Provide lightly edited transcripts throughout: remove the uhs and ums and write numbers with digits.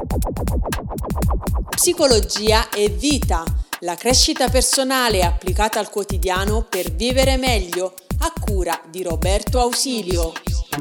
Psicologia e vita, la crescita personale applicata al quotidiano per vivere meglio, a cura di Roberto Ausilio.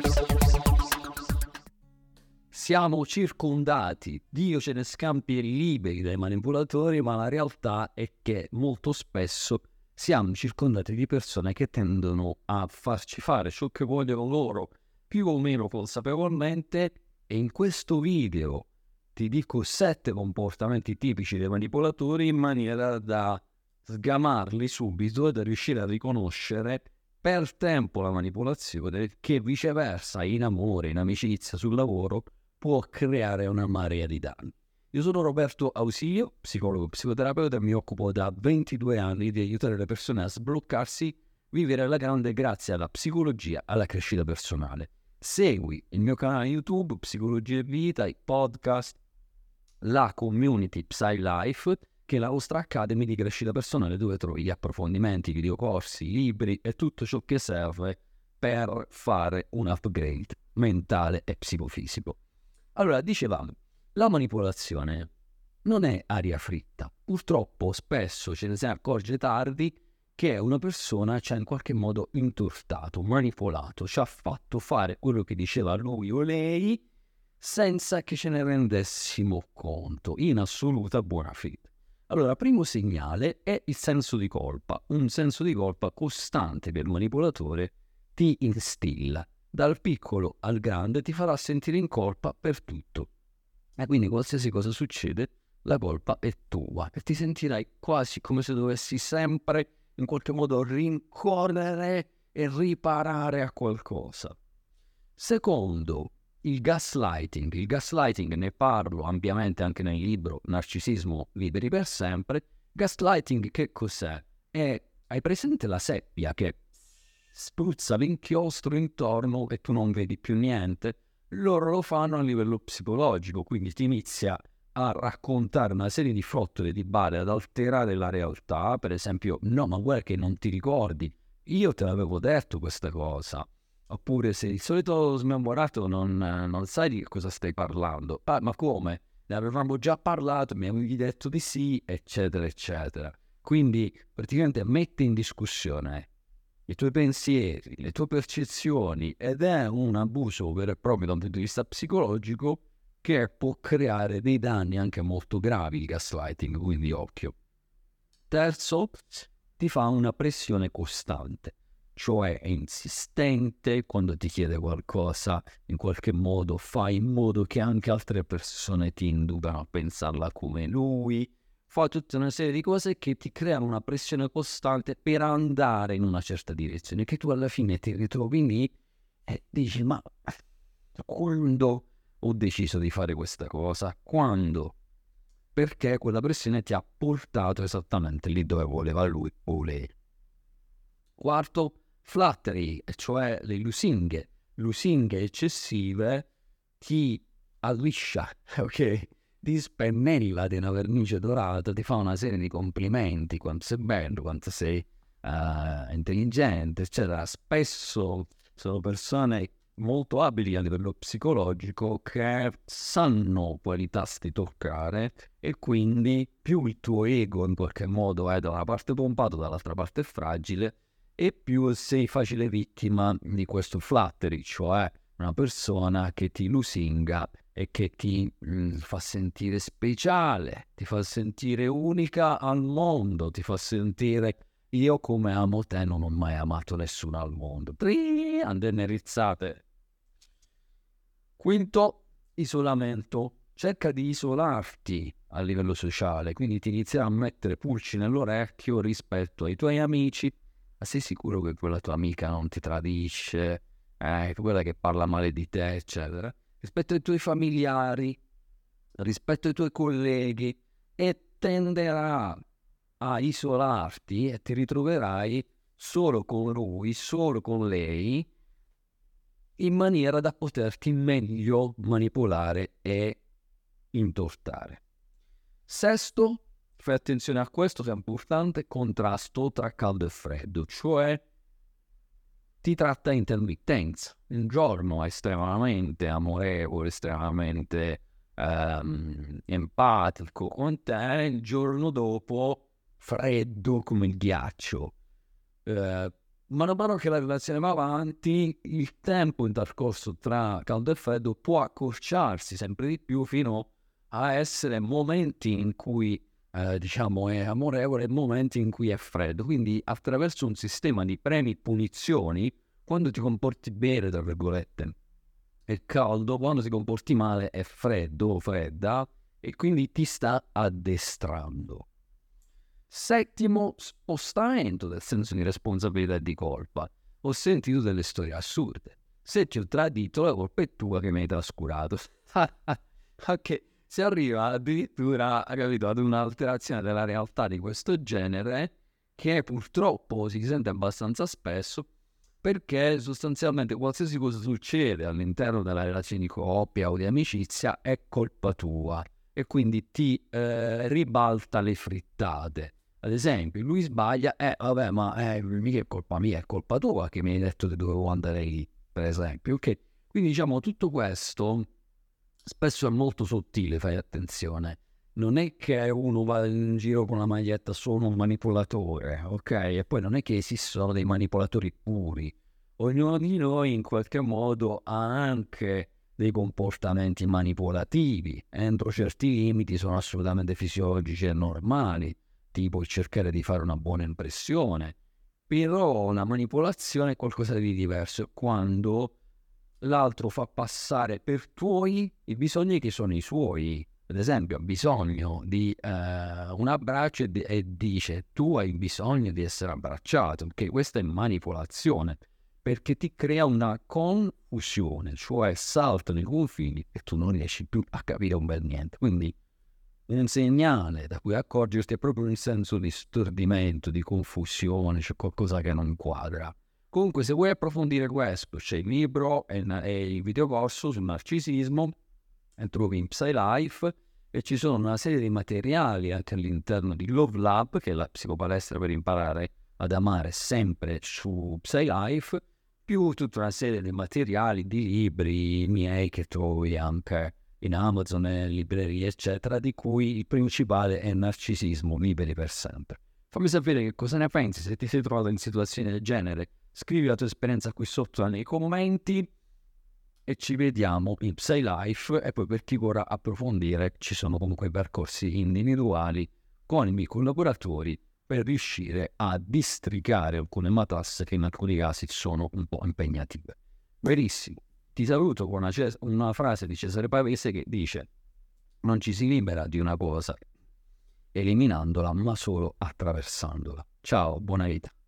Siamo circondati, Dio ce ne scampi liberi dai manipolatori, ma la realtà è che molto spesso siamo circondati di persone che tendono a farci fare ciò che vogliono loro, più o meno consapevolmente, e in questo video ti dico 7 comportamenti tipici dei manipolatori in maniera da sgamarli subito e da riuscire a riconoscere per tempo la manipolazione che viceversa in amore, in amicizia, sul lavoro può creare una marea di danni. Io sono Roberto Ausilio, psicologo e psicoterapeuta, e mi occupo da 22 anni di aiutare le persone a sbloccarsi, vivere alla grande grazie alla psicologia, alla crescita personale. Segui il mio canale YouTube, Psicologia e Vita, i podcast, la community PsyLife, che è la vostra academy di crescita personale dove trovi gli approfondimenti, i videocorsi, i libri e tutto ciò che serve per fare un upgrade mentale e psicofisico. Allora, dicevamo, la manipolazione non è aria fritta. Purtroppo spesso ce ne si accorge tardi che una persona ci ha in qualche modo intortato, manipolato, ci ha fatto fare quello che diceva lui o lei senza che ce ne rendessimo conto, in assoluta buona fede. Allora, primo segnale è il senso di colpa, un senso di colpa costante che il manipolatore ti instilla. Dal piccolo al grande ti farà sentire in colpa per tutto. E quindi qualsiasi cosa succede, la colpa è tua e ti sentirai quasi come se dovessi sempre in qualche modo rincorrere e riparare a qualcosa. Secondo, il gaslighting. Il gaslighting ne parlo ampiamente anche nel libro Narcisismo liberi per sempre. Gaslighting che cos'è? Hai presente la seppia che spruzza l'inchiostro intorno e tu non vedi più niente? Loro lo fanno a livello psicologico, quindi ti inizia a raccontare una serie di frottole di bale, ad alterare la realtà. Per esempio, no, ma guarda che non ti ricordi, io te l'avevo detto questa cosa. Oppure sei il solito smemorato, non sai di che cosa stai parlando. Ma come? Ne avevamo già parlato, mi avevi detto di sì, eccetera, eccetera. Quindi praticamente mette in discussione i tuoi pensieri, le tue percezioni, ed è un abuso vero e proprio da un punto di vista psicologico che può creare dei danni anche molto gravi, il gaslighting, quindi occhio. Terzo, ti fa una pressione costante, cioè è insistente quando ti chiede qualcosa, in qualche modo fa in modo che anche altre persone ti inducano a pensarla come lui, fa tutta una serie di cose che ti creano una pressione costante per andare in una certa direzione, che tu alla fine ti ritrovi lì e dici, ma quando ho deciso di fare questa cosa? Quando? Perché quella pressione ti ha portato esattamente lì dove voleva lui o lei. Quarto, flattery, cioè le lusinghe eccessive, ti alliscia, ok? Ti spennella di una vernice dorata, ti fa una serie di complimenti, quanto sei bello, quanto sei intelligente, eccetera. Spesso sono persone molto abili a livello psicologico che sanno quali tasti toccare e quindi più il tuo ego in qualche modo è da una parte pompato, dall'altra parte fragile, e più sei facile vittima di questo flattery, cioè una persona che ti lusinga e che ti fa sentire speciale, ti fa sentire unica al mondo, ti fa sentire io come amo te non ho mai amato nessuno al mondo. Andenne rizzate. Quinto, isolamento. Cerca di isolarti a livello sociale, quindi ti inizierà a mettere pulci nell'orecchio rispetto ai tuoi amici. Ma sei sicuro che quella tua amica non ti tradisce? Quella che parla male di te, eccetera. Rispetto ai tuoi familiari, rispetto ai tuoi colleghi, e tenderà a isolarti e ti ritroverai solo con lui, solo con lei, in maniera da poterti meglio manipolare e intortare. Sesto, fai attenzione a questo che è importante, contrasto tra caldo e freddo, cioè ti tratta a intermittenza. Un giorno è estremamente amorevole, estremamente empatico con te, il giorno dopo freddo come il ghiaccio. Mano a mano che la relazione va avanti, il tempo intercorso tra caldo e freddo può accorciarsi sempre di più fino a essere momenti in cui diciamo è amorevole e momenti in cui è freddo. Quindi attraverso un sistema di premi e punizioni, quando ti comporti bene, tra virgolette, è caldo, quando ti comporti male è freddo o fredda, e quindi ti sta addestrando. Settimo, spostamento del senso di responsabilità e di colpa. Ho sentito delle storie assurde. Se ti ho tradito, la colpa è tua che mi hai trascurato. Ok, si arriva addirittura, capito, ad un'alterazione della realtà di questo genere, che purtroppo si sente abbastanza spesso, perché sostanzialmente qualsiasi cosa succede all'interno della relazione di coppia o di amicizia è colpa tua, e quindi ti ribalta le frittate. Ad esempio, lui sbaglia, vabbè, ma mica è colpa mia, è colpa tua che mi hai detto che dovevo andare lì, per esempio. Ok? Quindi diciamo tutto questo spesso è molto sottile, fai attenzione. Non è che uno va in giro con la maglietta, sono un manipolatore, ok? E poi non è che esistono dei manipolatori puri. Ognuno di noi in qualche modo ha anche dei comportamenti manipolativi, entro certi limiti sono assolutamente fisiologici e normali, tipo cercare di fare una buona impressione, però la manipolazione è qualcosa di diverso, quando l'altro fa passare per tuoi i bisogni che sono i suoi. Ad esempio, ha bisogno di un abbraccio e dice tu hai bisogno di essere abbracciato, che questa è manipolazione, perché ti crea una confusione, cioè saltano i confini e tu non riesci più a capire un bel niente. Quindi un segnale da cui accorgerti è proprio un senso di stordimento, di confusione, c'è qualcosa che non quadra. Comunque, se vuoi approfondire questo, c'è il libro e il videocorso sul narcisismo, e trovi in PsyLife, e ci sono una serie di materiali anche all'interno di Love Lab, che è la psicopalestra per imparare ad amare sempre su PsyLife, più tutta una serie di materiali, di libri miei che trovi anche in Amazon e librerie, eccetera, di cui il principale è Narcisismo, liberi per sempre. Fammi sapere che cosa ne pensi, se ti sei trovato in situazioni del genere. Scrivi la tua esperienza qui sotto nei commenti e ci vediamo in PsyLife. E poi per chi vorrà approfondire ci sono comunque percorsi individuali con i miei collaboratori per riuscire a districare alcune matasse che in alcuni casi sono un po' impegnative. Verissimo. Ti saluto con una frase di Cesare Pavese che dice: non ci si libera di una cosa eliminandola, ma solo attraversandola. Ciao, buona vita.